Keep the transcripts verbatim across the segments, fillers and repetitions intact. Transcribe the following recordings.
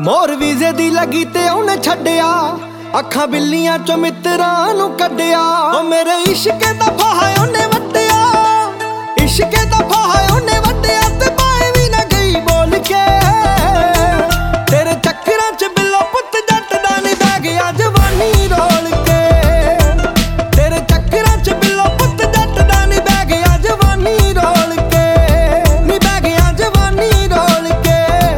मोर वीजे दी लगी ते उन्हें छड्डिया, अखां बिल्लियां चो मित्रां नूं कड्डिया। ओ मेरे इश्क दा फाहा उन्हें वड्डिया, इश्क दा फाहा उन्हें वड्डिया ते पाए भी ना गई बोल के। तेरे चक्करां च बिल्लो पुत्त जट दा नी बह गया जवानी रोल के। तेरे चक्करां च बिल्लो पुत्त जट दा नी बह गया जवानी रोल के, नी बह गया जवानी रोल के।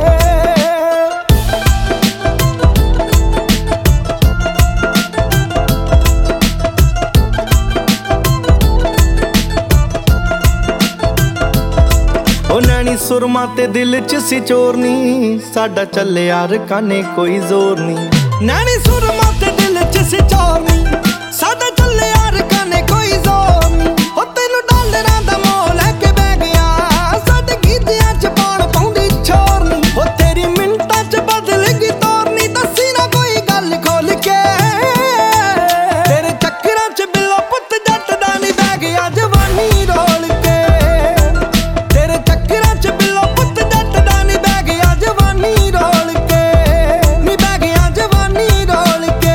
ओ नैनी सुरमा ते दिल च सी चोरनी, साडा चले यार काने कोई जोर नी। नैनी सुरमा ते दिल च सी चोरनी, साडा चले यार काने कोई जोर नी। ओ तेनू डालरां दा मोह लैके बह गया, साडे गीतियां च पाउण पाउंदी छोरनी। ओ तेरी मिंटां च बदल गई तोरनी, दस्सी ना कोई गल खोल के। तेरे चक्करां च बिल्लो पुत्त जट दा नी बह गया जवानी रोल के। तेरे चक्करां च बिल्लो पुत्त जट दा नी बह गया जवानी रोल के, नी बह गया जवानी रोल के।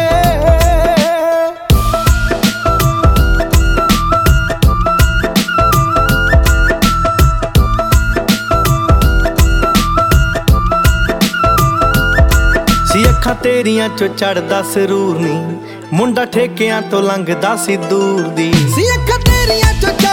सी अखां तेरियां चो चढ़दा सरूर नी, मुंडा ठेकियां तो लंघदा सी दूर दी। सी अखां तेरियां चो